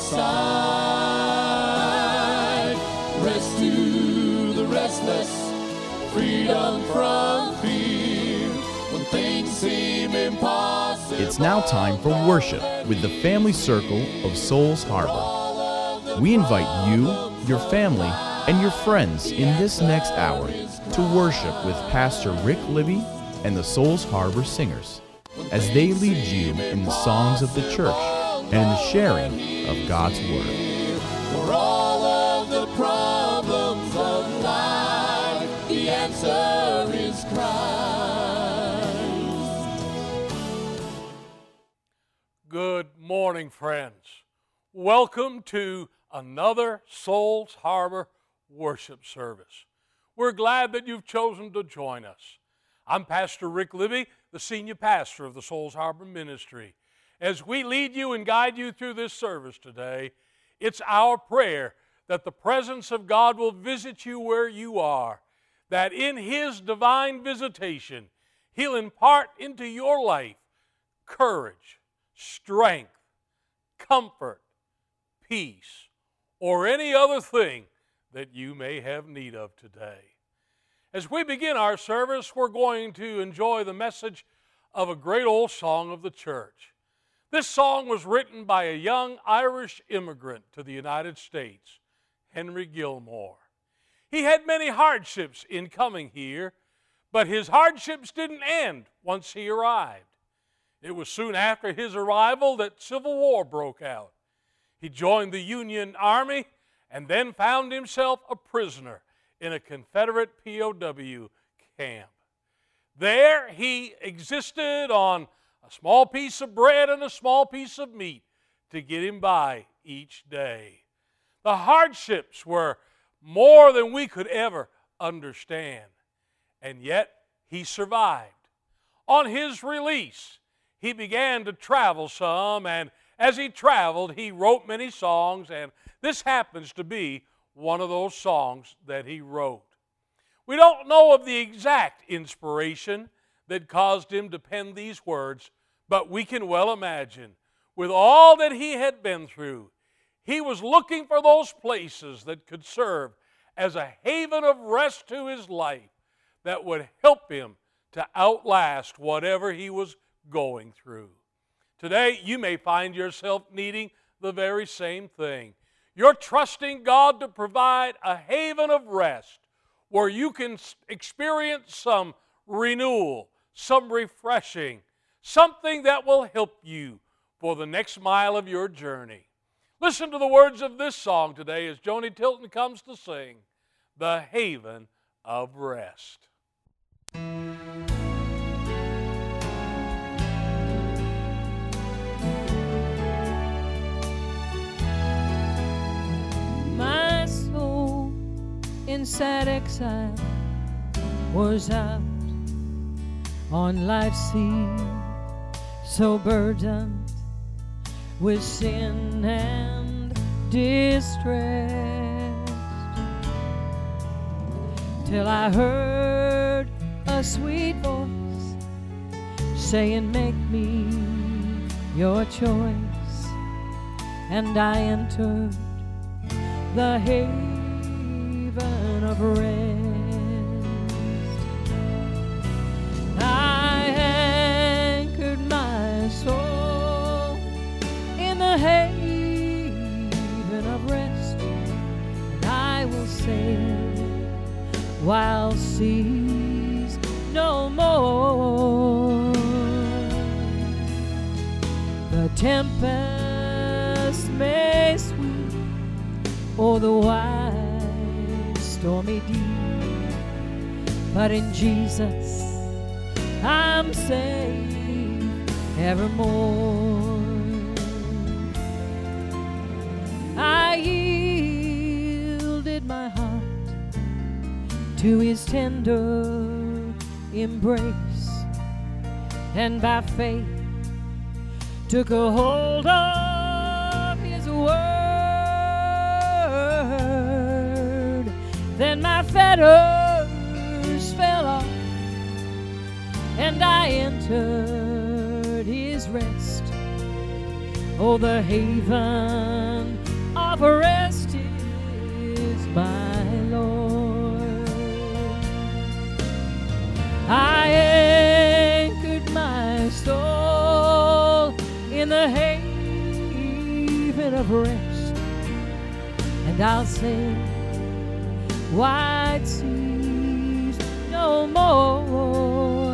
side. Rest to the restless, freedom from fear, when things seem impossible. It's now time for worship with the family circle of Souls Harbor. We invite you, your family, and your friends in this next hour to worship with Pastor Rick Libby and the Souls Harbor Singers as they lead you in the songs of the church and in the sharing of God's Word. For all of the problems of life, the answer is Christ. Good morning, friends. Welcome to another Souls Harbor worship service. We're glad that you've chosen to join us. I'm Pastor Rick Libby, the senior pastor of the Souls Harbor Ministry. As we lead you and guide you through this service today, it's our prayer that the presence of God will visit you where you are, that in His divine visitation, He'll impart into your life courage, strength, comfort, peace, or any other thing that you may have need of today. As we begin our service, we're going to enjoy the message of a great old song of the church. This song was written by a young Irish immigrant to the United States, Henry Gilmore. He had many hardships in coming here, but his hardships didn't end once he arrived. It was soon after his arrival that Civil War broke out. He joined the Union Army and then found himself a prisoner in a Confederate POW camp. There he existed on a small piece of bread and a small piece of meat to get him by each day. The hardships were more than we could ever understand, and yet he survived. On his release, he began to travel some, and as he traveled, he wrote many songs, and this happens to be one of those songs that he wrote. We don't know of the exact inspiration that caused him to pen these words, but we can well imagine, with all that he had been through, he was looking for those places that could serve as a haven of rest to his life that would help him to outlast whatever he was going through. Today, you may find yourself needing the very same thing. You're trusting God to provide a haven of rest where you can experience some renewal, some refreshing, something that will help you for the next mile of your journey. Listen to the words of this song today as Joni Tilton comes to sing, The Haven of Rest. My soul in sad exile was out on life's sea, so burdened with sin and distress, till I heard a sweet voice saying, make me your choice, and I entered the haven of rest. I anchored my soul in the haven of rest, and I will sail while seas no more. The tempest may sweep o'er the wide stormy deep, but in Jesus I'm safe evermore. I yielded my heart to His tender embrace, and by faith took a hold of His word. Then my fetters fell off, and I entered His rest Oh, the haven of rest is my Lord. I anchored my soul in the haven of rest, and I'll sail wide seas no more.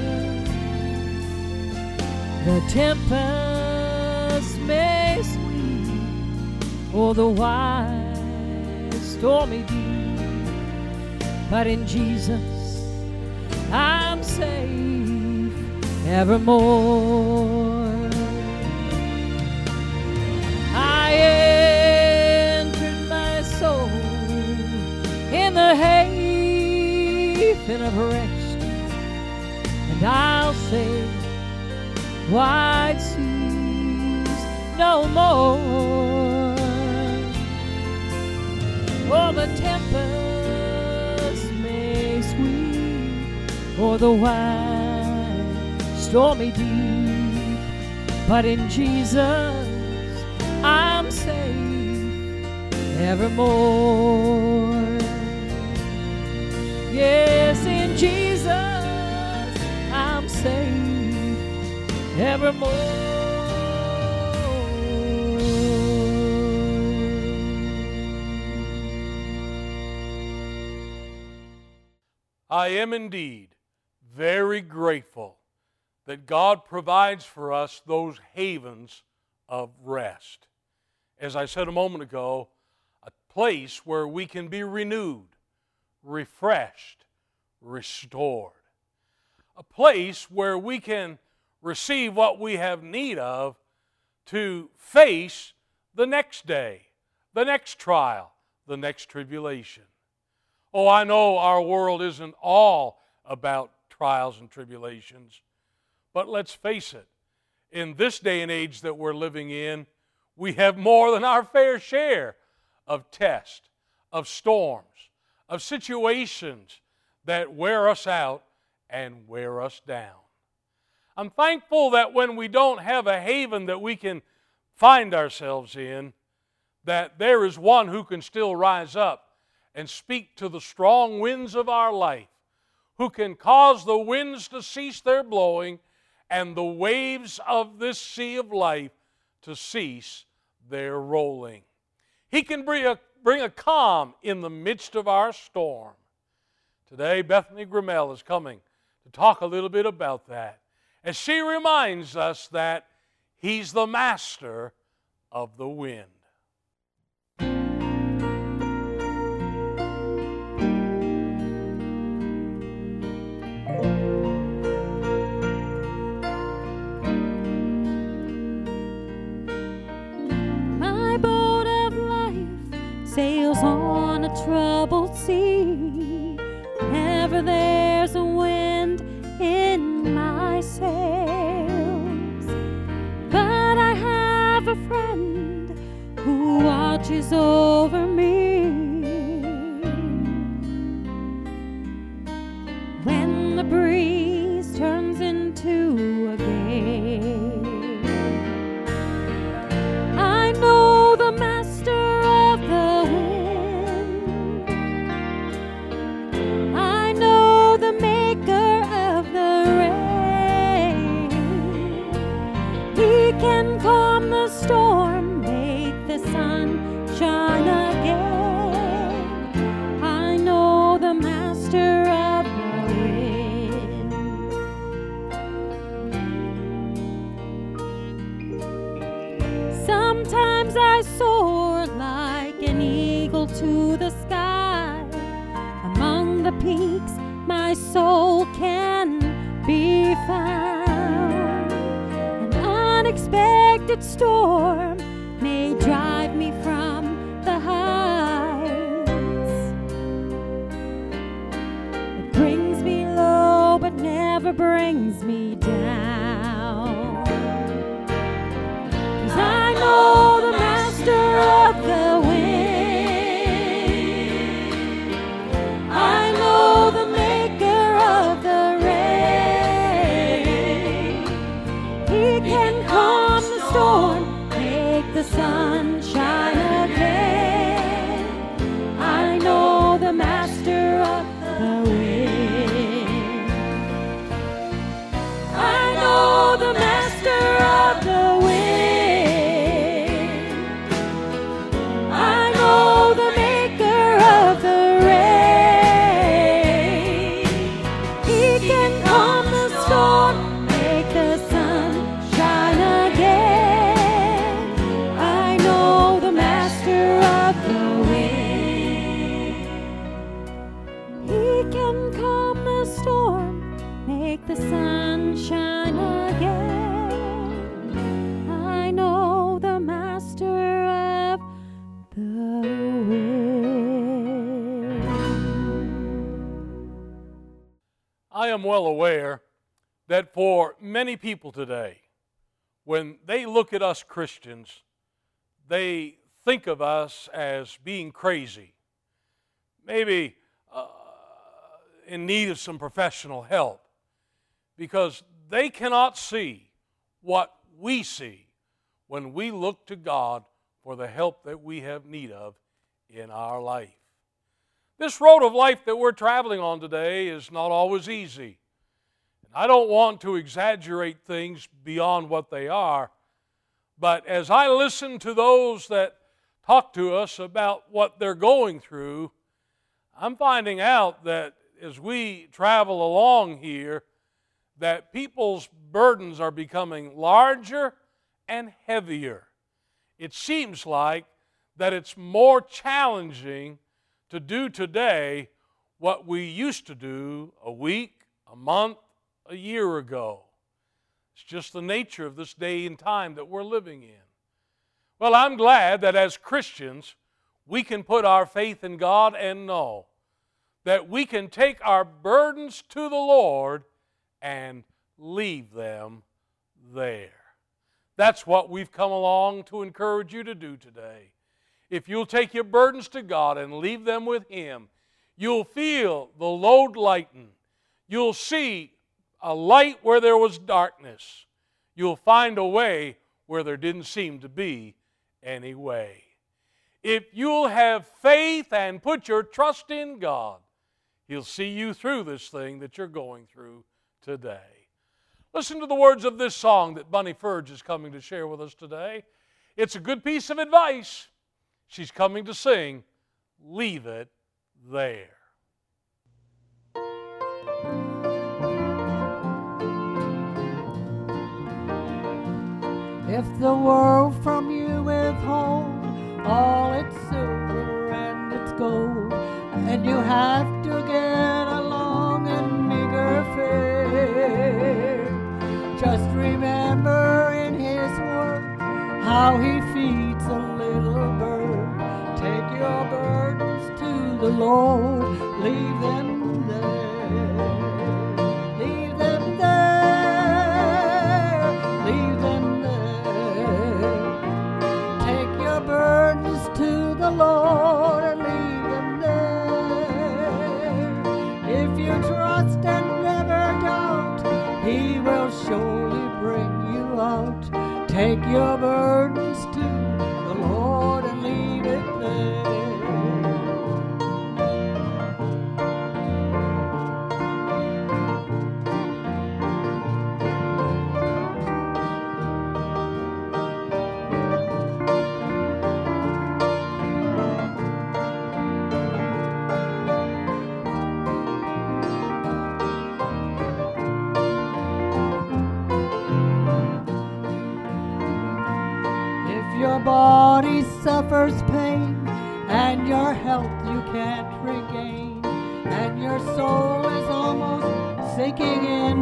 The tempest may sweep o'er the wide stormy deep, but in Jesus I'm safe evermore. I entered my soul in the haven of rest, and I'll sail wide seas no more. Oh, the tempest may sweep o'er the wide stormy deep, but in Jesus I'm safe evermore. Yes, in Jesus I'm safe evermore. I am indeed very grateful that God provides for us those havens of rest. As I said a moment ago, a place where we can be renewed, refreshed, restored. A place where we can receive what we have need of to face the next day, the next trial, the next tribulation. Oh, I know our world isn't all about trials and tribulations, but let's face it, in this day and age that we're living in, we have more than our fair share of tests, of storms, of situations that wear us out and wear us down. I'm thankful that when we don't have a haven that we can find ourselves in, that there is one who can still rise up and speak to the strong winds of our life, who can cause the winds to cease their blowing and the waves of this sea of life to cease their rolling. He can bring a calm in the midst of our storm. Today, Bethany Grimmel is coming to talk a little bit about that, as she reminds us that He's the master of the wind. Sails on a troubled sea. Ever there's a wind in my sails. But I have a friend who watches over me. When the breeze turns into a gale, I know the master of the wind. I know the maker of the rain. He can calm the storm, make the sun shine again. I know the master of the wind. Sometimes I soar like an eagle to the sky. Among the peaks my soul can be found. An unexpected storm may drive me from the heights. It brings me low but never brings me down. 'Cause I know the master of the wind. I know the maker of the rain. He can calm the storm, I am well aware that for many people today, when they look at us Christians, they think of us as being crazy, maybe in need of some professional help, because they cannot see what we see when we look to God for the help that we have need of in our life. This road of life that we're traveling on today is not always easy. And I don't want to exaggerate things beyond what they are, but as I listen to those that talk to us about what they're going through, I'm finding out that as we travel along here, that people's burdens are becoming larger and heavier. It seems like that it's more challenging to do today what we used to do a week, a month, a year ago. It's just the nature of this day and time that we're living in. Well, I'm glad that as Christians, we can put our faith in God and know that we can take our burdens to the Lord and leave them there. That's what we've come along to encourage you to do today. If you'll take your burdens to God and leave them with Him, you'll feel the load lighten. You'll see a light where there was darkness. You'll find a way where there didn't seem to be any way. If you'll have faith and put your trust in God, He'll see you through this thing that you're going through today. Listen to the words of this song that Bunny Furge is coming to share with us today. It's a good piece of advice. She's coming to sing, "Leave It There." If the world from you withhold all its silver and its gold, and you have to get along and meager fare, just remember in His word how He feeds a little bird. Take your burdens to the Lord, leave them there. Leave them there, leave them there. Take your burdens to the Lord and leave them there. If you trust and never doubt, He will surely bring you out. Take your burdens to the Lord and leave it there. Your body suffers pain, and your health you can't regain, and your soul is almost sinking in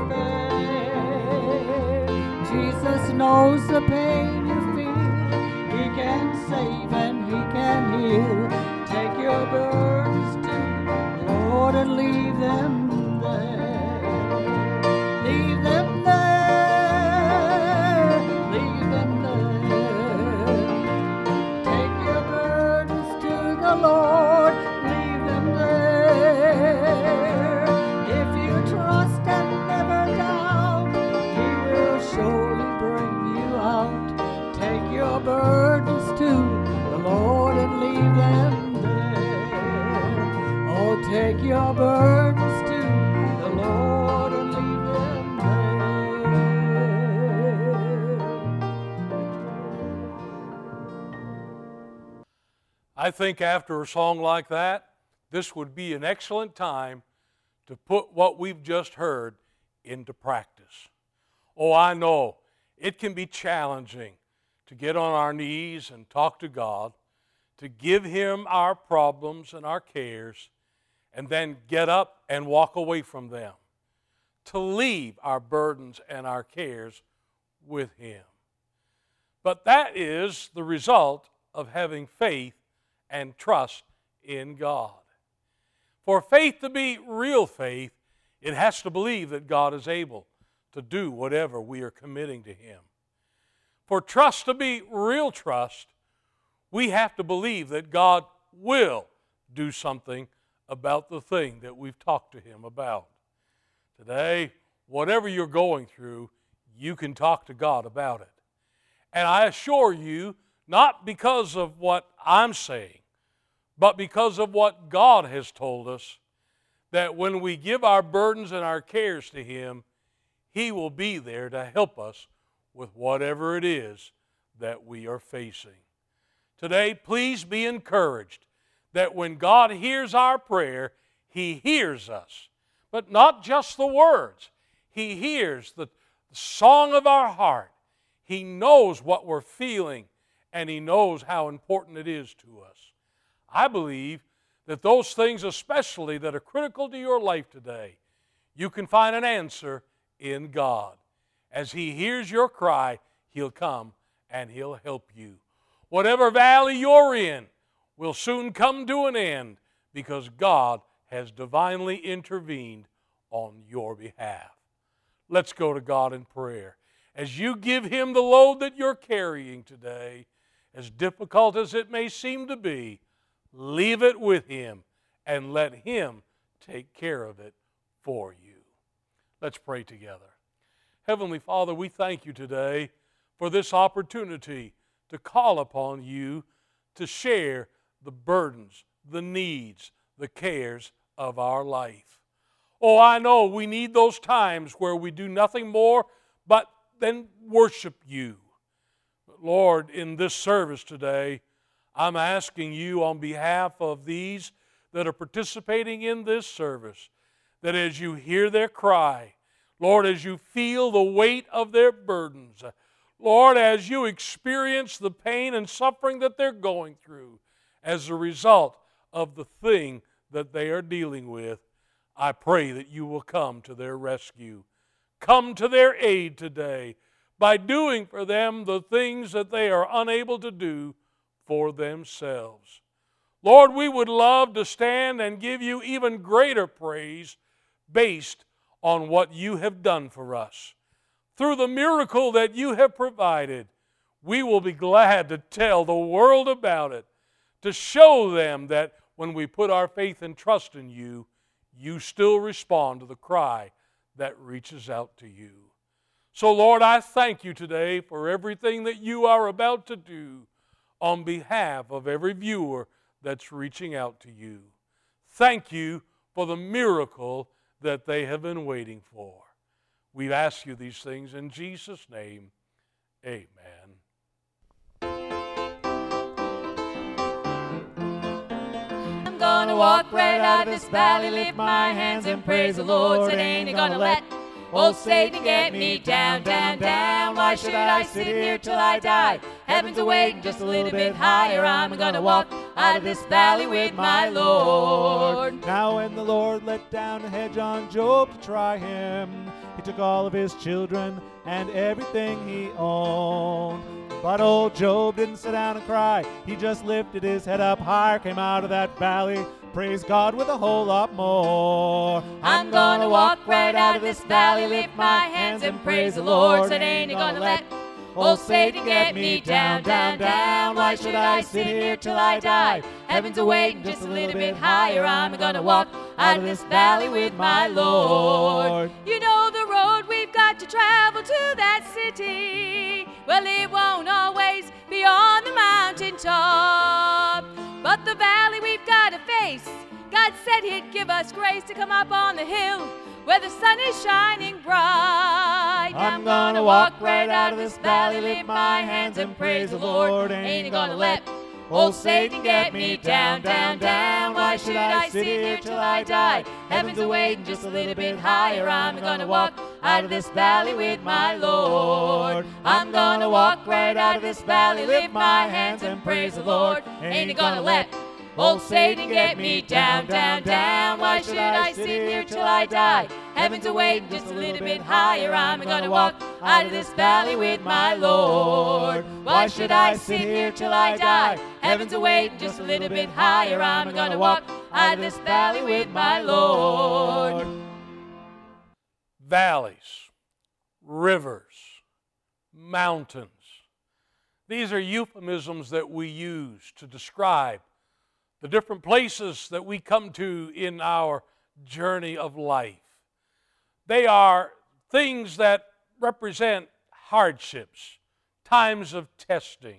despair. Jesus knows the pain you feel. He can save and He can heal. Take your burdens to the Lord and leave them there. Leave them there. Lord, leave them there. If you trust and never doubt, He will surely bring you out. Take your burdens to the Lord and leave them there. Oh, take your burdens to the Lord and leave them there. I think after a song like that, this would be an excellent time to put what we've just heard into practice. Oh, I know it can be challenging to get on our knees and talk to God, to give Him our problems and our cares, and then get up and walk away from them, to leave our burdens and our cares with Him. But that is the result of having faith and trust in God. For faith to be real faith, It has to believe that God is able to do whatever we are committing to Him. For trust to be real trust, we have to believe that God will do something about the thing that we've talked to Him about. Today, whatever you're going through, you can talk to God about it. And I assure you, not because of what I'm saying, but because of what God has told us, that when we give our burdens and our cares to Him, He will be there to help us with whatever it is that we are facing. Today, please be encouraged that when God hears our prayer, He hears us. But not just the words. He hears the song of our heart. He knows what we're feeling, and He knows how important it is to us. I believe that those things especially that are critical to your life today, you can find an answer in God. As He hears your cry, He'll come and He'll help you. Whatever valley you're in will soon come to an end because God has divinely intervened on your behalf. Let's go to God in prayer. As you give Him the load that you're carrying today, as difficult as it may seem to be, leave it with Him and let Him take care of it for you. Let's pray together. Heavenly Father, we thank You today for this opportunity to call upon You to share the burdens, the needs, the cares of our life. Oh, I know we need those times where we do nothing more but then worship You. But Lord, in this service today, I'm asking You on behalf of these that are participating in this service, that as You hear their cry, Lord, as You feel the weight of their burdens, Lord, as You experience the pain and suffering that they're going through as a result of the thing that they are dealing with, I pray that You will come to their rescue. Come to their aid today by doing for them the things that they are unable to do for themselves. Lord, we would love to stand and give You even greater praise based on what You have done for us. Through the miracle that You have provided, we will be glad to tell the world about it, to show them that when we put our faith and trust in You, You still respond to the cry that reaches out to You. So, Lord, I thank You today for everything that You are about to do on behalf of every viewer that's reaching out to You. Thank You for the miracle that they have been waiting for. We've asked You these things in Jesus' name. Amen. I'm gonna walk right out of this valley, lift my hands and praise the Lord. Said, ain't you gonna let old Satan get me down, down, down? Why should I sit here till I die? Heaven's awaiting just a little bit higher. I'm gonna walk out of this valley with my Lord. Now when the Lord let down a hedge on Job to try him, He took all of his children and everything he owned. But old Job didn't sit down and cry. He just lifted his head up higher, came out of that valley, praised God with a whole lot more. I'm gonna walk right out of this valley, lift my hands and praise the Lord. Said, ain't you gonna let old Satan get me down, down, down? Why should I sit here till I die? Heaven's awaiting just a little bit higher. I'm gonna walk out of this valley with my Lord. You know the road we've got to travel to that city. Well, it won't always be on the mountain top, but the valley we've got to face, God said He'd give us grace to come up on the hill where the sun is shining bright. I'm gonna walk right out of this valley, lift my hands and praise the Lord. Ain't gonna let old Satan get me down, down, down. Why should I sit here till I die? Heaven's awaiting just a little bit higher. I'm gonna walk out of this valley with my Lord. I'm gonna walk right out of this valley, lift my hands and praise the Lord. Ain't gonna let old Satan get me down, down, down. Why should I sit here till I die? Heaven's awaiting just a little bit higher. I'm gonna walk out of this valley with my Lord. Why should I sit here till I die? Heaven's awaiting just a little bit higher. I'm gonna walk out of this valley with my Lord. valleys, rivers, mountains. These are euphemisms that we use to describe the different places that we come to in our journey of life. They are things that represent hardships, times of testing,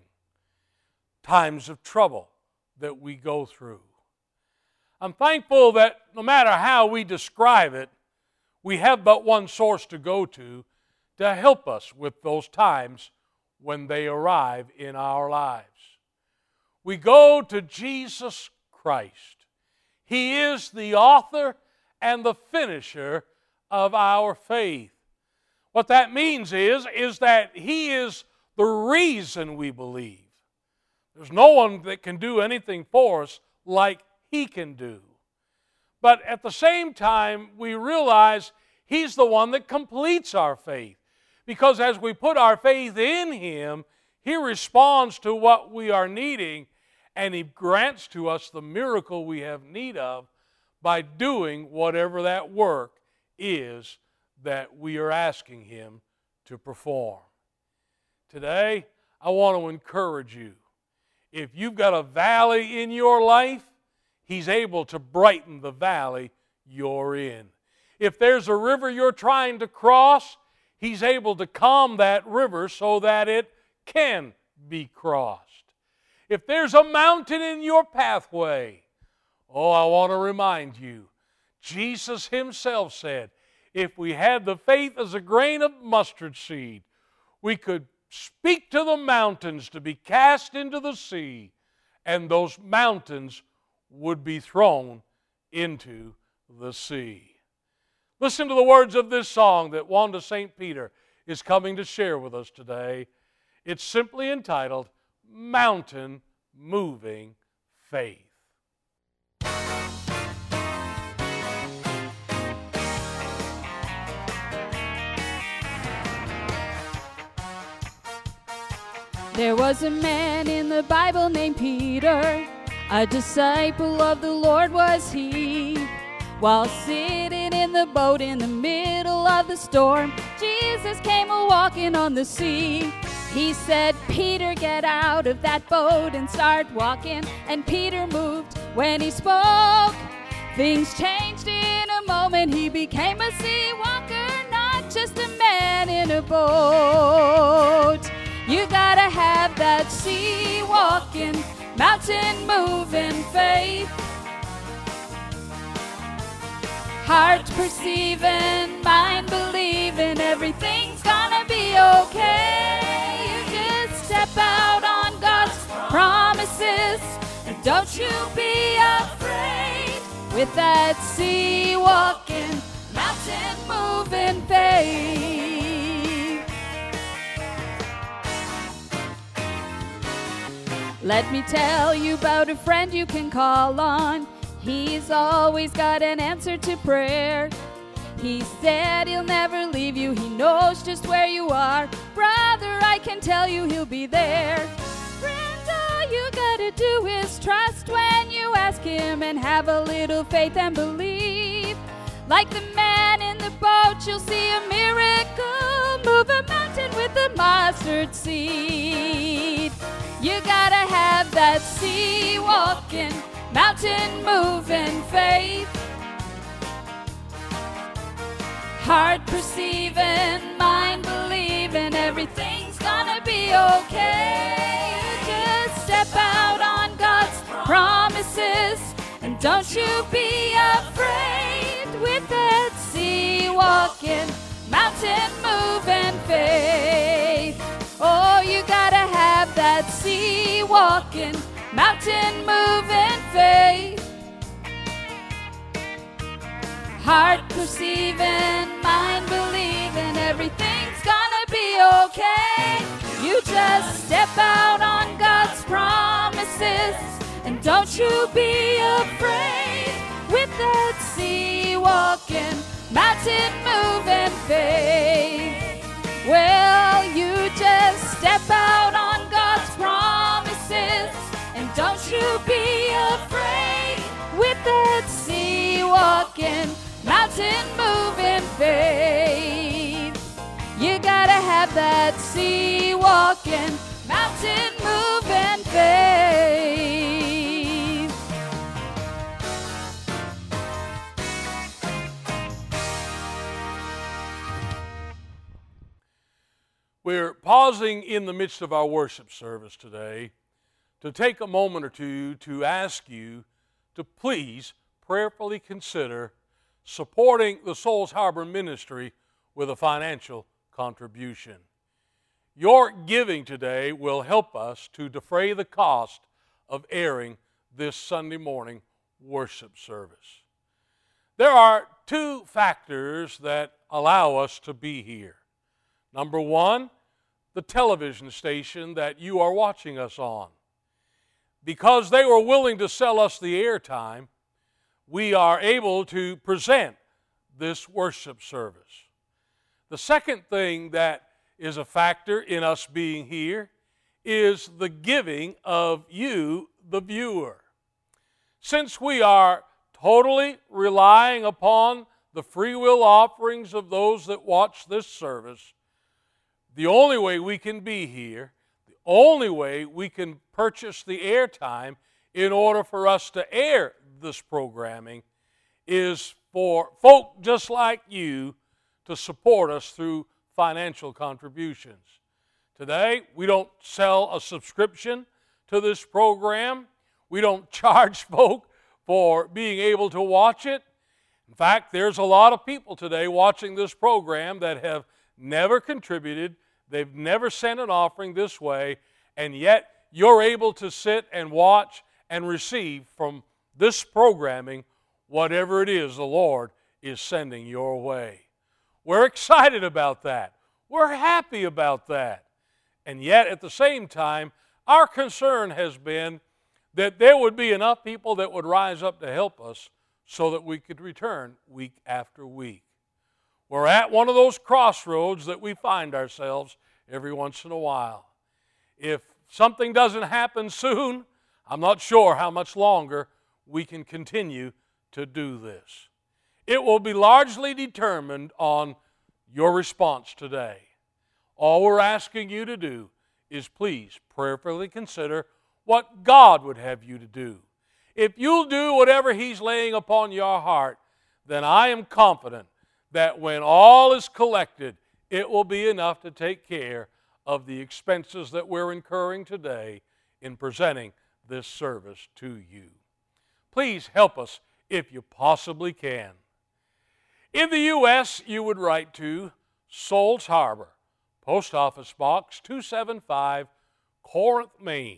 times of trouble that we go through. I'm thankful that no matter how we describe it, we have but one source to go to help us with those times when they arrive in our lives. We go to Jesus Christ. He is the author and the finisher of our faith. What that means is that He is the reason we believe. There's no one that can do anything for us like He can do. But at the same time, we realize He's the one that completes our faith. Because as we put our faith in Him, He responds to what we are needing, and He grants to us the miracle we have need of by doing whatever that work is that we are asking Him to perform. Today, I want to encourage you. If you've got a valley in your life, He's able to brighten the valley you're in. If there's a river you're trying to cross, He's able to calm that river so that it can be crossed. If there's a mountain in your pathway, I want to remind you, Jesus Himself said, if we had the faith as a grain of mustard seed, we could speak to the mountains to be cast into the sea, and those mountains would be thrown into the sea. Listen to the words of this song that Wanda St. Peter is coming to share with us today. It's simply entitled, Mountain Moving Faith. There was a man in the Bible named Peter, a disciple of the Lord was he. While sitting in the boat in the middle of the storm, Jesus came a-walking on the sea. He said, Peter, get out of that boat and start walking. And Peter moved when he spoke. Things changed in a moment. He became a sea walker, not just a man in a boat. You gotta have that sea walking, mountain moving faith. Heart perceiving, mind believing, everything's gonna be okay. You just step out on God's promises, and don't you be afraid. With that sea walking, mountain moving faith. Let me tell you about a friend you can call on. He's always got an answer to prayer. He said He'll never leave you. He knows just where you are. Brother, I can tell you He'll be there. Friend, all you gotta do is trust when you ask Him, and have a little faith and believe. Like the man in the boat, you'll see a miracle. Move a mountain with a mustard seed. You gotta have that sea walking, mountain moving faith. Heart perceiving, mind believing, everything's gonna be okay. Just step out on God's promises, and don't you be afraid. With that sea walking, mountain moving faith. Oh, you gotta have that sea walking, mountain moving faith. Heart perceiving, mind believing, everything's gonna be okay. You just step out on God's promises, and don't you be afraid. With that sea walking, mountain moving faith. Well, you just step out on God's promises, and don't you be afraid. With that sea walking, mountain moving faith. that sea walking, mountain moving faith. We're pausing in the midst of our worship service today to take a moment or two to ask you to please prayerfully consider supporting the Souls Harbor ministry with a financial contribution. Your giving today will help us to defray the cost of airing this Sunday morning worship service. There are two factors that allow us to be here. Number one, the television station that you are watching us on. Because they were willing to sell us the airtime, we are able to present this worship service. The second thing that is a factor in us being here is the giving of you, the viewer. Since we are totally relying upon the free will offerings of those that watch this service, the only way we can be here, the only way we can purchase the airtime in order for us to air this programming is for folk just like you to support us through financial contributions. Today, we don't sell a subscription to this program. We don't charge folk for being able to watch it. In fact, there's a lot of people today watching this program that have never contributed. They've never sent an offering this way, and yet you're able to sit and watch and receive from this programming whatever it is the Lord is sending your way. We're excited about that. We're happy about that. And yet, at the same time, our concern has been that there would be enough people that would rise up to help us so that we could return week after week. We're at one of those crossroads that we find ourselves every once in a while. If something doesn't happen soon, I'm not sure how much longer we can continue to do this. It will be largely determined on your response today. All we're asking you to do is please prayerfully consider what God would have you to do. If you'll do whatever He's laying upon your heart, then I am confident that when all is collected, it will be enough to take care of the expenses that we're incurring today in presenting this service to you. Please help us if you possibly can. In the U.S., you would write to Souls Harbor, Post Office Box 275, Corinth, Maine,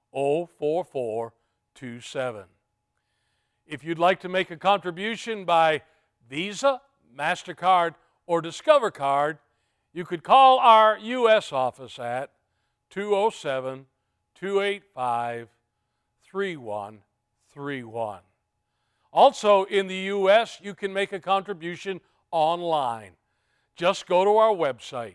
04427. If you'd like to make a contribution by Visa, MasterCard, or Discover Card, you could call our U.S. office at 207-285-3131. Also in the U.S., you can make a contribution online. Just go to our website,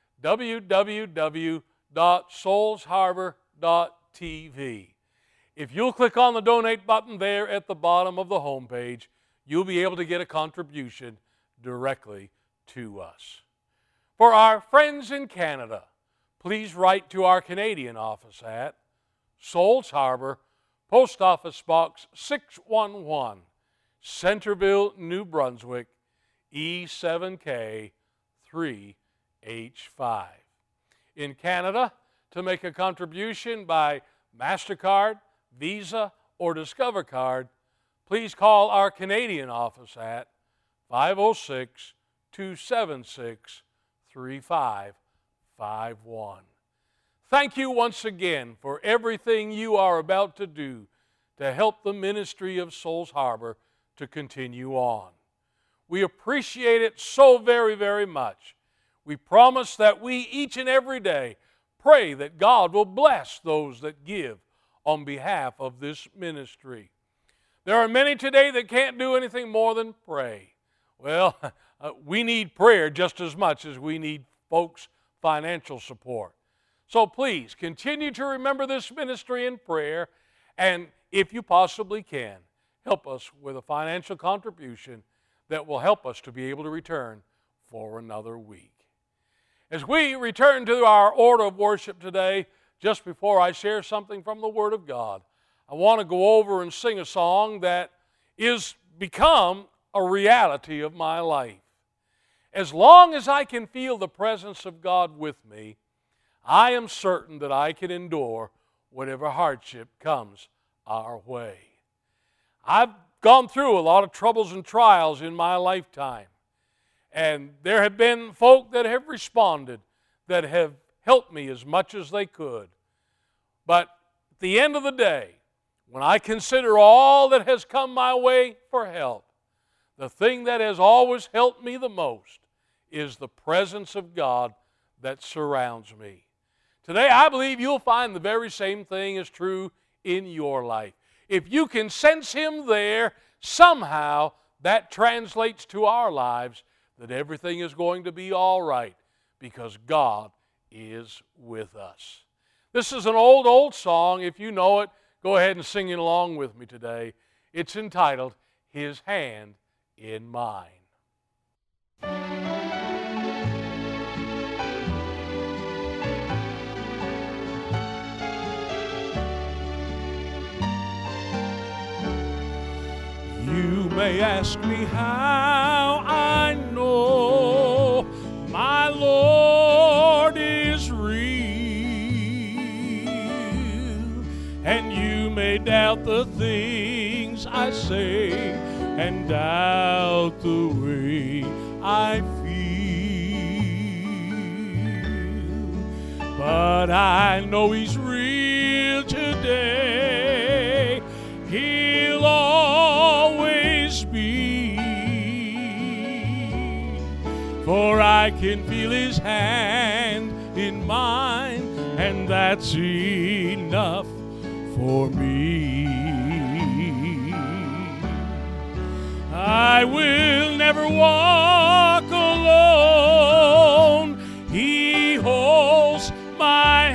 www.soulsharbor.tv. If you'll click on the donate button there at the bottom of the homepage, you'll be able to get a contribution directly to us. For our friends in Canada, please write to our Canadian office at Souls Harbor, Post Office Box 611, Centerville, New Brunswick, E7K 3H5. In Canada, to make a contribution by MasterCard, Visa, or Discover Card, please call our Canadian office at 506-276-3551. Thank you once again for everything you are about to do to help the ministry of Souls Harbor to continue on. We appreciate it so very, very much. We promise that we each and every day pray that God will bless those that give on behalf of this ministry. There are many today that can't do anything more than pray. Well, we need prayer just as much as we need folks' financial support. So please continue to remember this ministry in prayer, and if you possibly can, help us with a financial contribution that will help us to be able to return for another week. As we return to our order of worship today, just before I share something from the Word of God, I want to go over and sing a song that is become a reality of my life. As long as I can feel the presence of God with me, I am certain that I can endure whatever hardship comes our way. I've gone through a lot of troubles and trials in my lifetime, and there have been folk that have responded that have helped me as much as they could. But at the end of the day, when I consider all that has come my way for help, the thing that has always helped me the most is the presence of God that surrounds me. Today, I believe you'll find the very same thing is true in your life. If you can sense Him there, somehow that translates to our lives that everything is going to be all right because God is with us. This is an old song. If you know it, go ahead and sing it along with me today. It's entitled, His Hand in Mine. You may ask me how I know my Lord is real, and you may doubt the things I say and doubt the way I feel, but I know He's real today. He'll always be, for I can feel His hand in mine, and that's enough for me. I will never walk alone. He holds my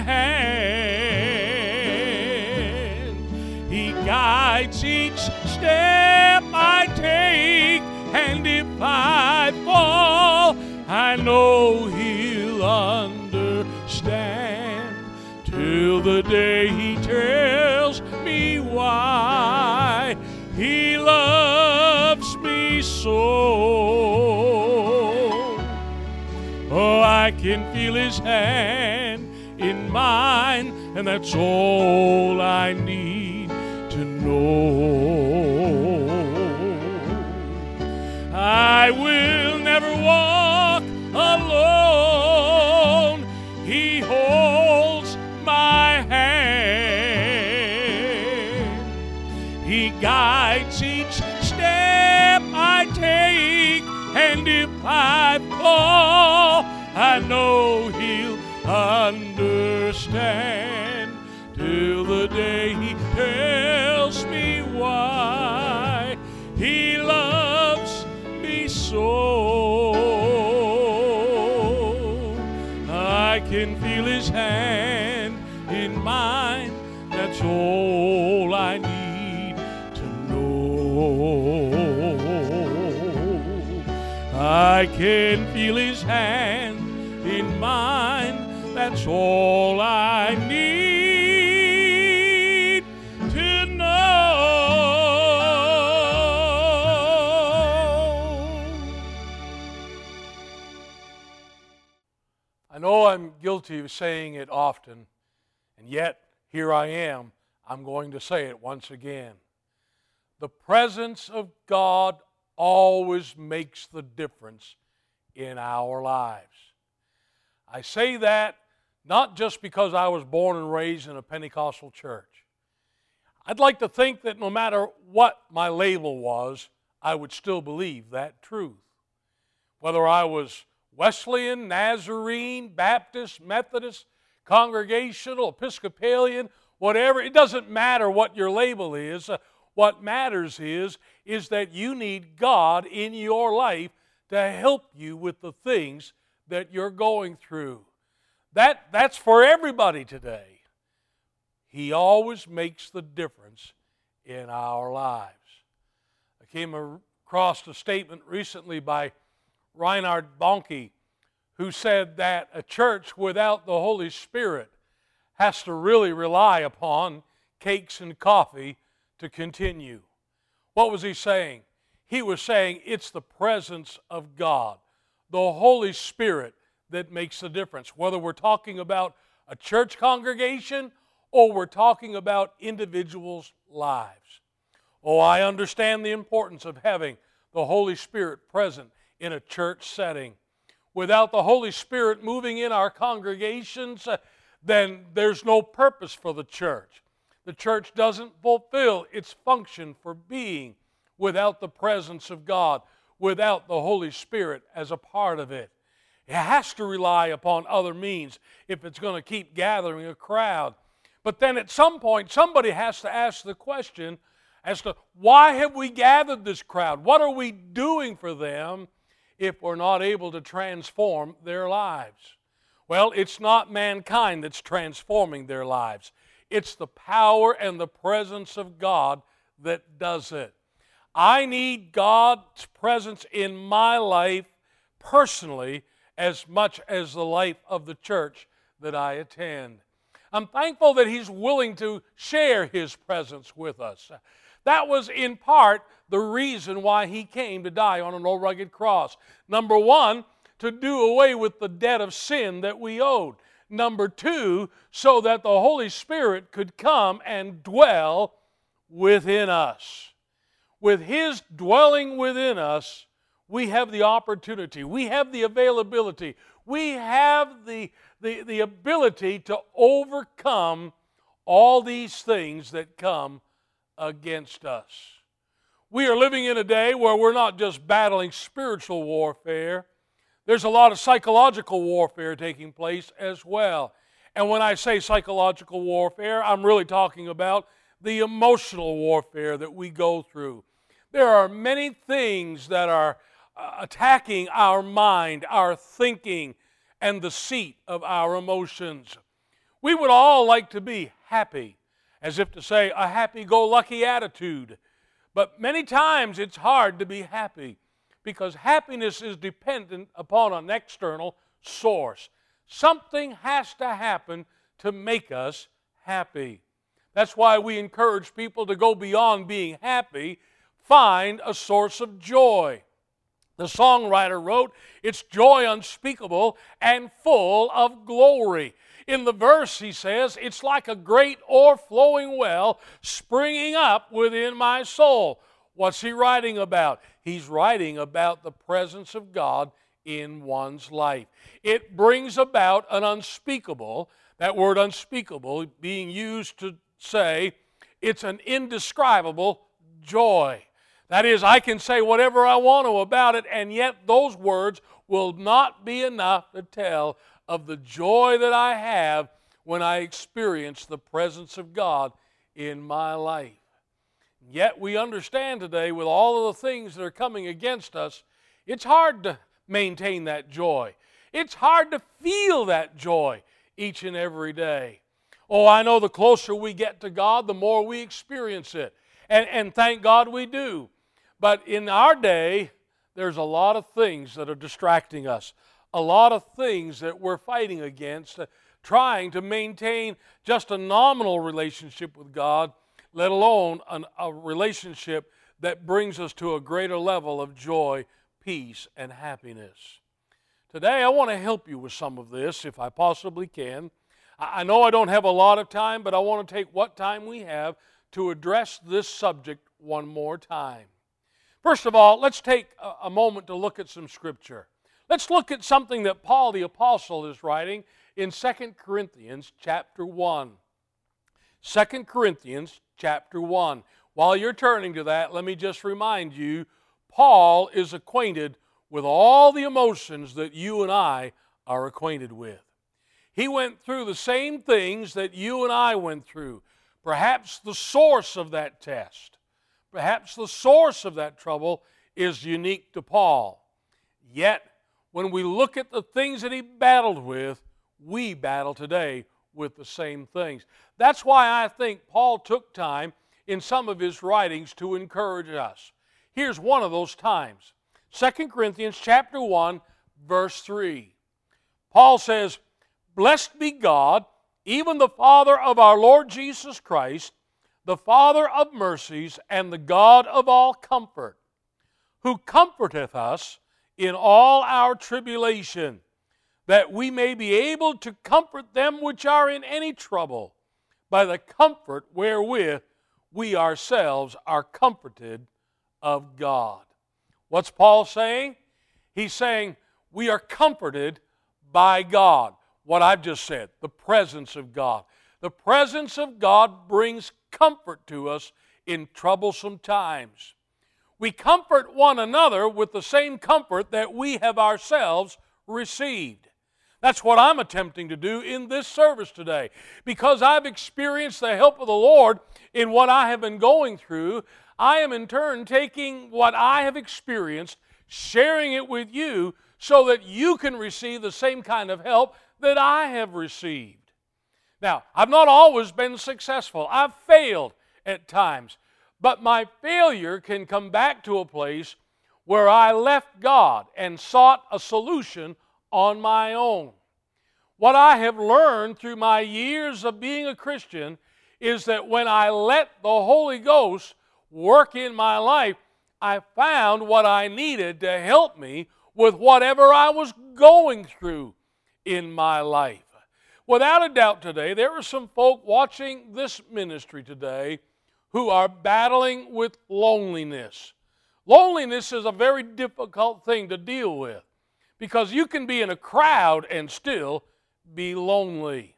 hand. He guides each step I take, and if I fall, I know He'll understand till the day He tells me why He loves me so. Oh, I can feel His hand in mine, and that's all I need to know. I will never walk alone. He holds my hand. He guides each step I take, and if I fall, I know He'll understand till the day He tells me why He loves me so. I can feel His hand in mine, that's all I need to know. I can feel His hand in mine, that's all I need to know. I know I'm guilty of saying it often, and yet here I am. I'm going to say it once again. The presence of God always makes the difference in our lives. I say that not just because I was born and raised in a Pentecostal church. I'd like to think that no matter what my label was, I would still believe that truth. Whether I was Wesleyan, Nazarene, Baptist, Methodist, Congregational, Episcopalian, whatever, it doesn't matter what your label is. What matters is that you need God in your life to help you with the things that you're going through. That's for everybody today. He always makes the difference in our lives. I came across a statement recently by Reinhard Bonnke, who said that a church without the Holy Spirit has to really rely upon cakes and coffee to continue. What was he saying? He was saying it's the presence of God, the Holy Spirit, that makes the difference. Whether we're talking about a church congregation or we're talking about individuals' lives. Oh, I understand the importance of having the Holy Spirit present in a church setting. Without the Holy Spirit moving in our congregations, then there's no purpose for the church. The church doesn't fulfill its function for being without the presence of God, without the Holy Spirit as a part of it. It has to rely upon other means if it's going to keep gathering a crowd. But then at some point, somebody has to ask the question as to why have we gathered this crowd? What are we doing for them if we're not able to transform their lives? Well, it's not mankind that's transforming their lives. It's the power and the presence of God that does it. I need God's presence in my life personally as much as the life of the church that I attend. I'm thankful that He's willing to share His presence with us. That was in part the reason why He came to die on an old rugged cross. Number one, to do away with the debt of sin that we owed. Number two, so that the Holy Spirit could come and dwell within us. With His dwelling within us, we have the opportunity, we have the availability, we have the ability to overcome all these things that come against us. We are living in a day where we're not just battling spiritual warfare. There's a lot of psychological warfare taking place as well. And when I say psychological warfare, I'm really talking about the emotional warfare that we go through. There are many things that are attacking our mind, our thinking, and the seat of our emotions. We would all like to be happy, as if to say a happy-go-lucky attitude. But many times it's hard to be happy because happiness is dependent upon an external source. Something has to happen to make us happy. That's why we encourage people to go beyond being happy, find a source of joy. The songwriter wrote, "It's joy unspeakable and full of glory." In the verse he says, "It's like a great o'erflowing well springing up within my soul." What's he writing about? He's writing about the presence of God in one's life. It brings about an unspeakable, that word unspeakable being used to say it's an indescribable joy. That is, I can say whatever I want to about it, and yet those words will not be enough to tell of the joy that I have when I experience the presence of God in my life. Yet we understand today, with all of the things that are coming against us, it's hard to maintain that joy. It's hard to feel that joy each and every day. Oh, I know the closer we get to God, the more we experience it. And thank God we do. But in our day, there's a lot of things that are distracting us. A lot of things that we're fighting against, trying to maintain just a nominal relationship with God, let alone a relationship that brings us to a greater level of joy, peace, and happiness. Today, I want to help you with some of this, if I possibly can. I know I don't have a lot of time, but I want to take what time we have to address this subject one more time. First of all, let's take a moment to look at some Scripture. Let's look at something that Paul the Apostle is writing in 2 Corinthians chapter 1. 2 Corinthians chapter 1. While you're turning to that, let me just remind you, Paul is acquainted with all the emotions that you and I are acquainted with. He went through the same things that you and I went through. Perhaps the source of that test, perhaps the source of that trouble is unique to Paul. Yet, when we look at the things that he battled with, we battle today with the same things. That's why I think Paul took time in some of his writings to encourage us. Here's one of those times. 2 Corinthians chapter 1, verse 3. Paul says, "Blessed be God, even the Father of our Lord Jesus Christ, the Father of mercies and the God of all comfort, who comforteth us in all our tribulation, that we may be able to comfort them which are in any trouble, by the comfort wherewith we ourselves are comforted of God." What's Paul saying? He's saying we are comforted by God. What I've just said, the presence of God. The presence of God brings comfort to us in troublesome times. We comfort one another with the same comfort that we have ourselves received. That's what I'm attempting to do in this service today. Because I've experienced the help of the Lord in what I have been going through, I am in turn taking what I have experienced, sharing it with you so that you can receive the same kind of help that I have received. Now, I've not always been successful. I've failed at times. But my failure can come back to a place where I left God and sought a solution on my own. What I have learned through my years of being a Christian is that when I let the Holy Ghost work in my life, I found what I needed to help me with whatever I was going through in my life. Without a doubt today, there are some folk watching this ministry today who are battling with loneliness. Loneliness is a very difficult thing to deal with because you can be in a crowd and still be lonely.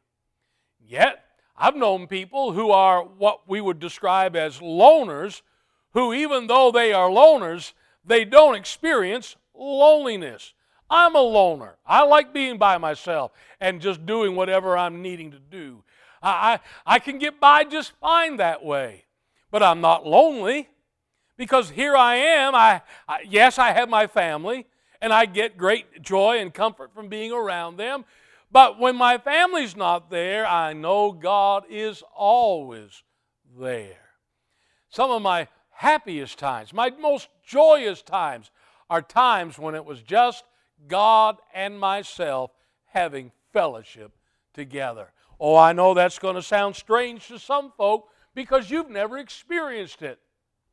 Yet, I've known people who are what we would describe as loners, who even though they are loners, they don't experience loneliness. I'm a loner. I like being by myself and just doing whatever I'm needing to do. I can get by just fine that way. But I'm not lonely because here I am. Yes, I have my family, and I get great joy and comfort from being around them. But when my family's not there, I know God is always there. Some of my happiest times, my most joyous times, are times when it was just God and myself having fellowship together. Oh, I know that's going to sound strange to some folk because you've never experienced it.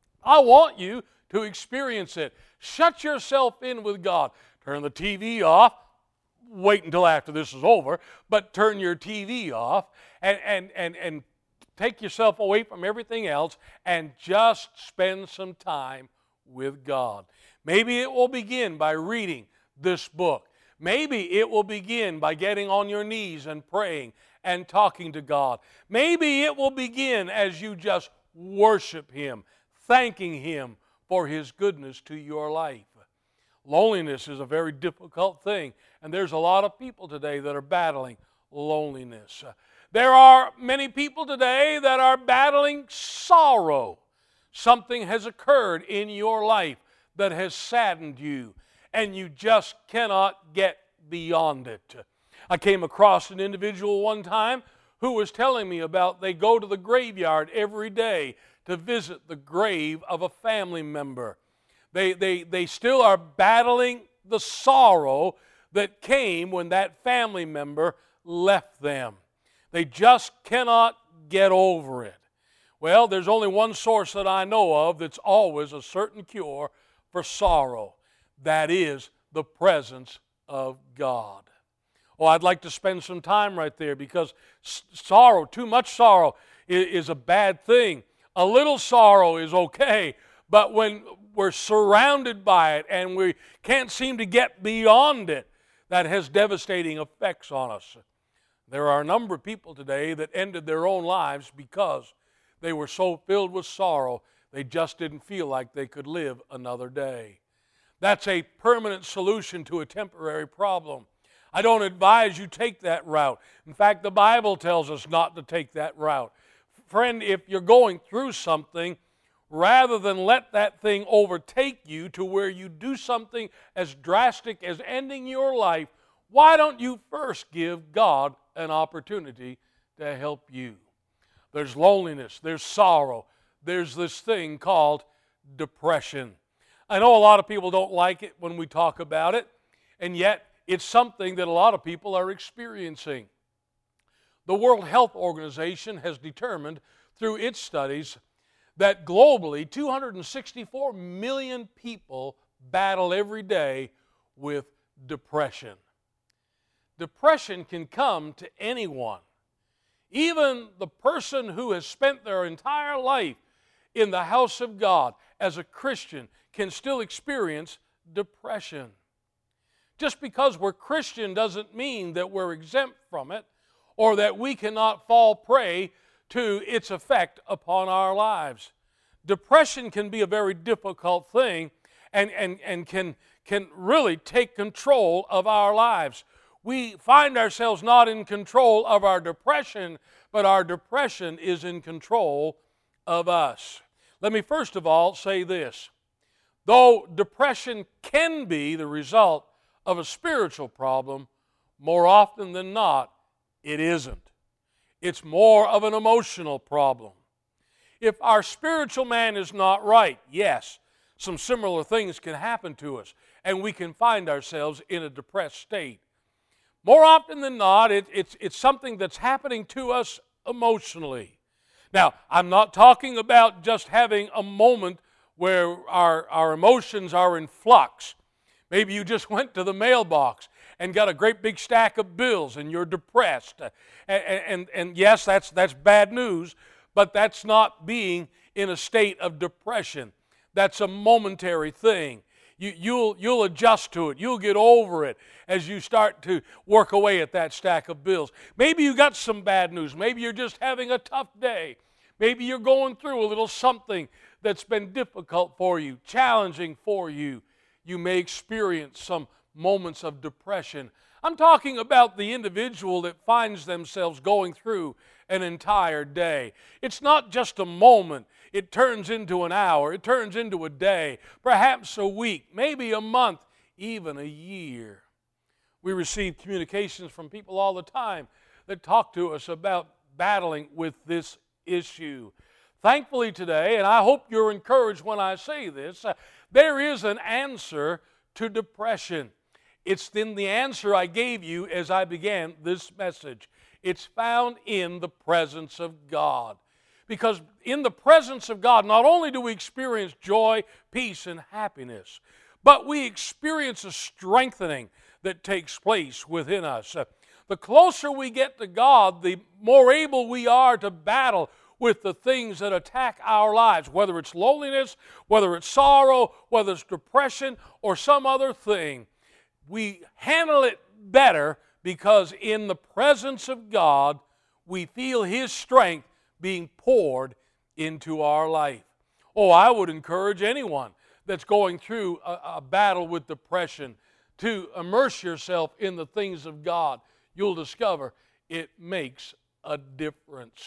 I want you to experience it. Shut yourself in with God. Turn the TV off. Wait until after this is over, but turn your TV off and take yourself away from everything else and just spend some time with God. Maybe it will begin by reading this book. Maybe it will begin by getting on your knees and praying and talking to God. Maybe it will begin as you just worship Him, thanking Him for His goodness to your life. Loneliness is a very difficult thing, and there's a lot of people today that are battling loneliness. There are many people today that are battling sorrow. Something has occurred in your life that has saddened you, and you just cannot get beyond it. I came across an individual one time who was telling me about they go to the graveyard every day to visit the grave of a family member. They still are battling the sorrow that came when that family member left them. They just cannot get over it. Well, there's only one source that I know of that's always a certain cure for sorrow. That is the presence of God. Oh, I'd like to spend some time right there because sorrow, too much sorrow is a bad thing. A little sorrow is okay, but when we're surrounded by it and we can't seem to get beyond it, that has devastating effects on us. There are a number of people today that ended their own lives because they were so filled with sorrow they just didn't feel like they could live another day. That's a permanent solution to a temporary problem. I don't advise you take that route. In fact, the Bible tells us not to take that route. Friend, if you're going through something, rather than let that thing overtake you to where you do something as drastic as ending your life, why don't you first give God an opportunity to help you? There's loneliness, there's sorrow, there's this thing called depression. I know a lot of people don't like it when we talk about it, and yet it's something that a lot of people are experiencing. The World Health Organization has determined through its studies that globally 264 million people battle every day with depression. Depression can come to anyone. Even the person who has spent their entire life in the house of God as a Christian can still experience depression. Just because we're Christian doesn't mean that we're exempt from it or that we cannot fall prey to its effect upon our lives. Depression can be a very difficult thing and can really take control of our lives. We find ourselves not in control of our depression, but our depression is in control of us. Let me first of all say this. Though depression can be the result of a spiritual problem, more often than not, it isn't. It's more of an emotional problem. If our spiritual man is not right, yes, some similar things can happen to us, and we can find ourselves in a depressed state. More often than not, it's something that's happening to us emotionally. Now, I'm not talking about just having a moment where our emotions are in flux. Maybe you just went to the mailbox and got a great big stack of bills and you're depressed. And yes, that's bad news, but that's not being in a state of depression. That's a momentary thing. You'll adjust to it. You'll get over it as you start to work away at that stack of bills. Maybe you got some bad news. Maybe you're just having a tough day. Maybe you're going through a little something that's been difficult for you, challenging for you. You may experience some moments of depression. I'm talking about the individual that finds themselves going through an entire day. It's not just a moment. It turns into an hour. It turns into a day, perhaps a week, maybe a month, even a year. We receive communications from people all the time that talk to us about battling with this issue. Thankfully today, and I hope you're encouraged when I say this, there is an answer to depression. It's in the answer I gave you as I began this message. It's found in the presence of God. Because in the presence of God, not only do we experience joy, peace, and happiness, but we experience a strengthening that takes place within us. The closer we get to God, the more able we are to battle with the things that attack our lives, whether it's loneliness, whether it's sorrow, whether it's depression, or some other thing. We handle it better because in the presence of God, we feel His strength being poured into our life. Oh, I would encourage anyone that's going through a battle with depression to immerse yourself in the things of God. You'll discover it makes a difference.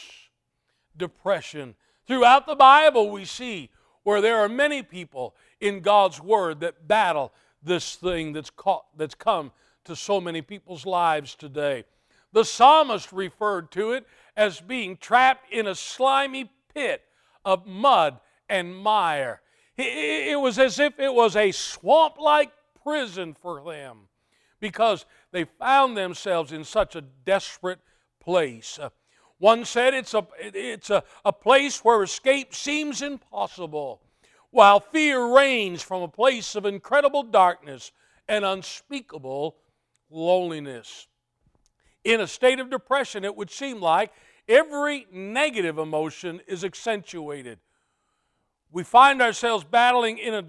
Depression. Throughout the Bible we see where there are many people in God's Word that battle this thing that's come to so many people's lives today. The psalmist referred to it as being trapped in a slimy pit of mud and mire. It was as if it was a swamp-like prison for them because they found themselves in such a desperate place. One said it's a place where escape seems impossible, while fear reigns from a place of incredible darkness and unspeakable loneliness. In a state of depression, it would seem like every negative emotion is accentuated. We find ourselves battling in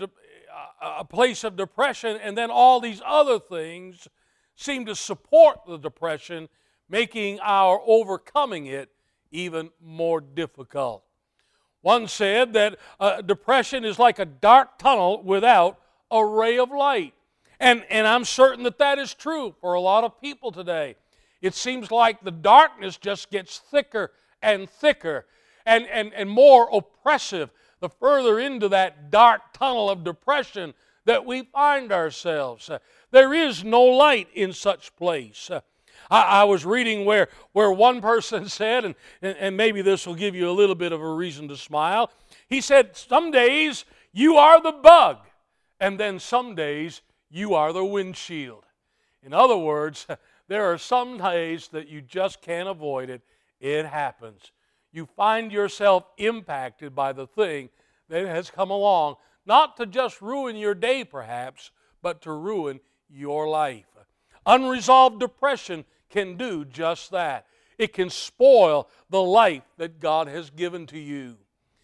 a place of depression, and then all these other things seem to support the depression, making our overcoming it even more difficult. One said that depression is like a dark tunnel without a ray of light. And I'm certain that that is true for a lot of people today. It seems like the darkness just gets thicker and thicker and more oppressive the further into that dark tunnel of depression that we find ourselves. There is no light in such place. I was reading where one person said, and maybe this will give you a little bit of a reason to smile. He said, some days you are the bug, and then some days you are the windshield. In other words, there are some days that you just can't avoid it. It happens. You find yourself impacted by the thing that has come along, not to just ruin your day perhaps, but to ruin your life. Unresolved depression can do just that. It can spoil the life that God has given to you.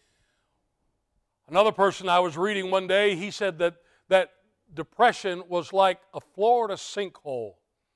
Another person I was reading one day, he said that depression was like a Florida sinkhole.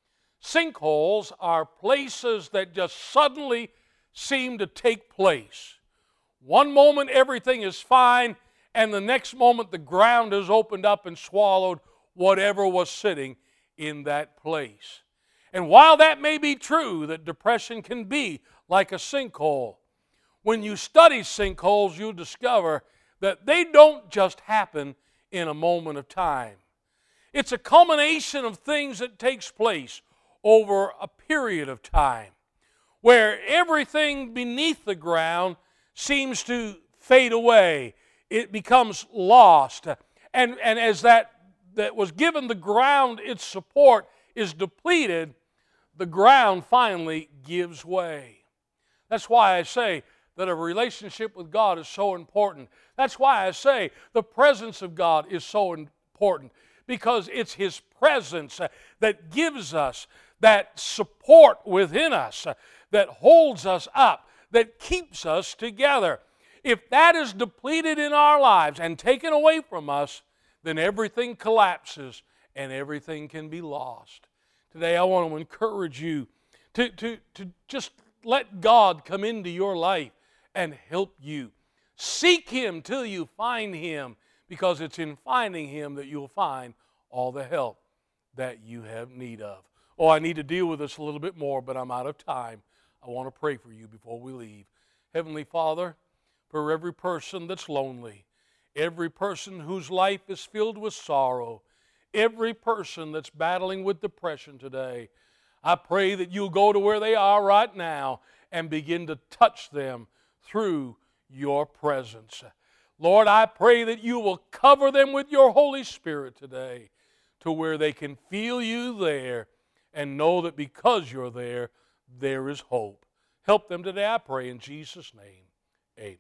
Sinkholes are places that just suddenly seem to take place. One moment everything is fine, and the next moment the ground is opened up and swallowed whatever was sitting in that place. And while that may be true, that depression can be like a sinkhole, when you study sinkholes, you'll discover that they don't just happen in a moment of time. It's a culmination of things that takes place over a period of time, where everything beneath the ground seems to fade away. It becomes lost. And as that was given the ground its support is depleted, the ground finally gives way. That's why I say that a relationship with God is so important. That's why I say the presence of God is so important, because it's His presence that gives us that support within us, that holds us up, that keeps us together. If that is depleted in our lives and taken away from us, then everything collapses and everything can be lost. Today I want to encourage you to just let God come into your life and help you. Seek Him till you find Him, because it's in finding Him that you'll find all the help that you have need of. Oh, I need to deal with this a little bit more, but I'm out of time. I want to pray for you before we leave. Heavenly Father, for every person that's lonely, every person whose life is filled with sorrow, every person that's battling with depression today, I pray that you'll go to where they are right now and begin to touch them through your presence. Lord, I pray that you will cover them with your Holy Spirit today, to where they can feel you there and know that because you're there, there is hope. Help them today, I pray, in Jesus' name. Amen.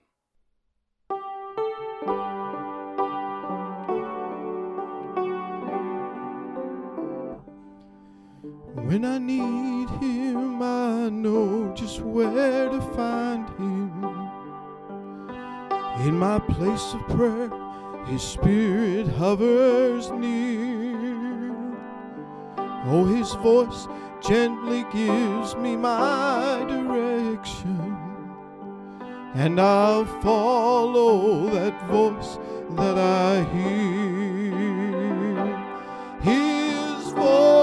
When I need Him, I know just where to find Him. In my place of prayer, His Spirit hovers near. Oh, His voice gently gives me my direction, and I'll follow that voice that I hear. His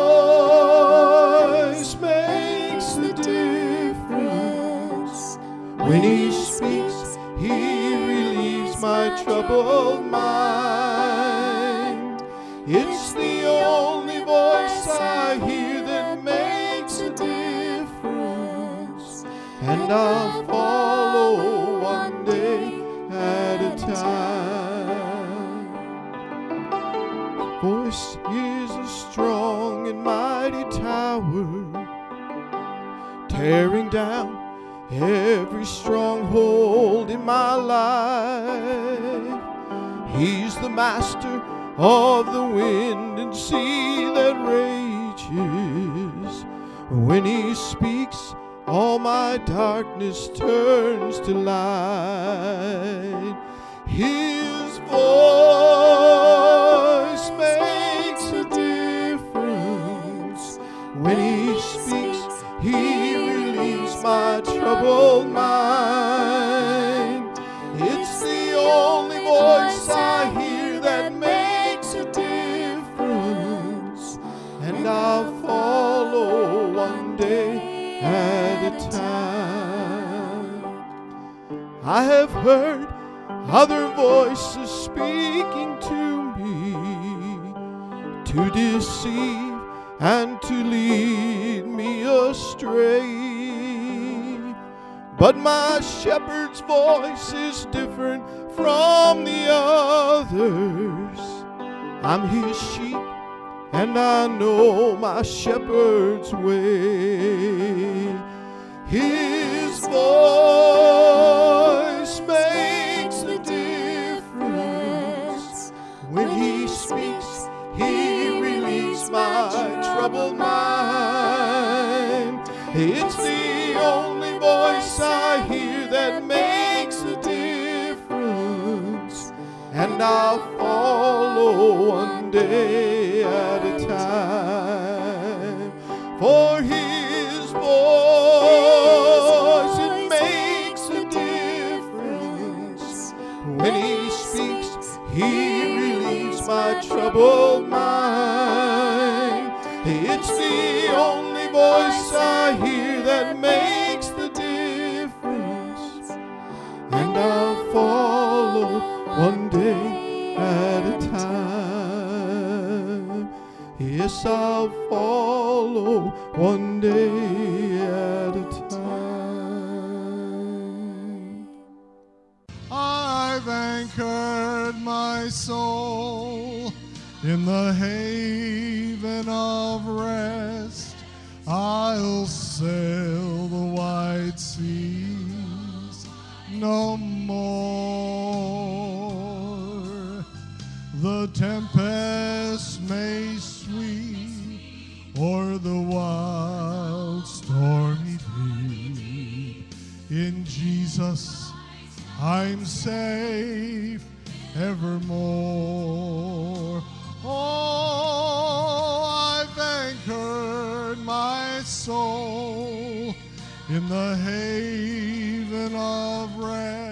voice makes the difference. When He speaks, He relieves my troubled mind. It's the only voice I hear that makes a difference, and I'll follow one day at a time. Voice is a strong and mighty tower, tearing down every stronghold in my life. He's the master of the wind and sea that rages. When He speaks, all my darkness turns to light. His voice makes a difference. When He speaks, He relieves my troubled mind. It's the only voice I hear that makes a difference, and I'll follow one day at a time. I have heard other voices speaking to me, to deceive and to lead me astray. But my shepherd's voice is different from the others. I'm His sheep and I know my shepherd's way. His voice makes the difference. When he speaks, he relieves my troubled mind. It's the only voice I hear that makes a difference, and I'll follow one day at a time. For his voice, it makes a difference. When he speaks, he relieves my troubled mind. It's the only voice I hear that makes the difference, and I'll follow one day at a time. Yes, I'll follow one day at a time. I've anchored my soul in the haven of rest. I'll sail the wide seas no more. The tempest may sweep o'er the wild stormy deep. In Jesus I'm safe evermore. Oh, I've anchored my soul in the haven of rest.